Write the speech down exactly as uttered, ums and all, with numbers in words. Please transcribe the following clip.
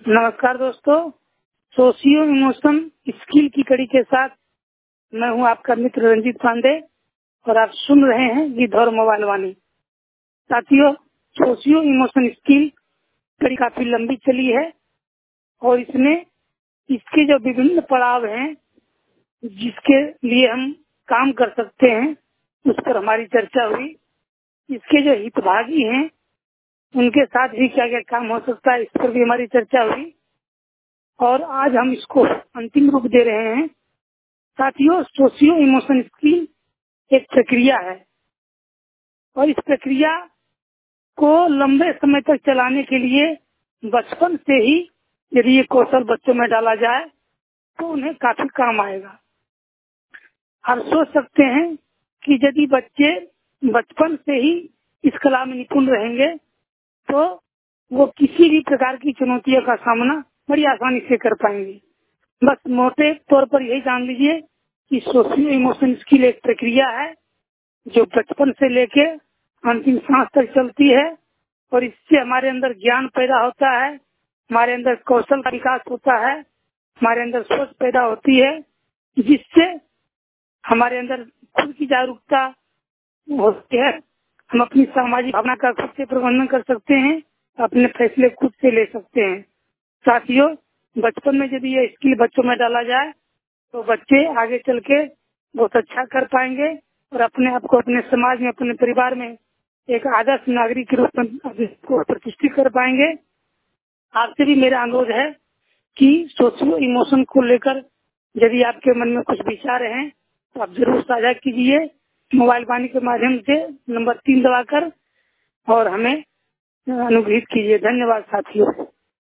नमस्कार दोस्तों, socio emotion skill की कड़ी के साथ मैं हूं आपका मित्र रंजीत पांडे और आप सुन रहे हैं गिद्ध और मोबाइल वाणी। साथियों, सोशियो इमोशन स्किल कड़ी काफी लंबी चली है और इसमें इसके जो विभिन्न पड़ाव हैं जिसके लिए हम काम कर सकते हैं उस पर हमारी चर्चा हुई। इसके जो हितभागी हैं उनके साथ भी क्या क्या काम हो सकता है इस पर भी हमारी चर्चा हुई और आज हम इसको अंतिम रूप दे रहे हैं। साथियों, सोशियो इमोशन स्किल एक प्रक्रिया है और इस प्रक्रिया को लंबे समय तक चलाने के लिए बचपन से ही यदि ये कौशल बच्चों में डाला जाए तो उन्हें काफी काम आएगा। आप सोच सकते हैं कि यदि बच्चे बचपन से ही इस कला में निपुण रहेंगे तो वो किसी भी प्रकार की चुनौतियों का सामना बड़ी आसानी से कर पाएंगे। बस मोटे तौर पर यही जान लीजिए कि सोशियो इमोशन स्किल एक प्रक्रिया है जो बचपन से लेके अंतिम सांस तक चलती है और इससे हमारे अंदर ज्ञान पैदा होता है, हमारे अंदर कौशल का विकास होता है, हमारे अंदर सोच पैदा होती है, जिससे हमारे अंदर खुद की जागरूकता होती है। हम अपनी सामाजिक भावना का खुद से प्रबंधन कर सकते हैं, अपने फैसले खुद से ले सकते हैं। साथियों, बचपन में यदि ये स्किल बच्चों में डाला जाए तो बच्चे आगे चल के बहुत अच्छा कर पाएंगे और अपने आप को अपने समाज में, अपने परिवार में एक आदर्श नागरिक के रूप में को प्रतिष्ठित कर पाएंगे। आपसे भी मेरा अनुरोध है कि सोशियो इमोशन को लेकर यदि आपके मन में कुछ विचार हैं तो आप जरूर साझा कीजिए मोबाइल वाणी के माध्यम से नंबर तीन दबाकर और हमें अनुग्रहित कीजिए। धन्यवाद साथियों।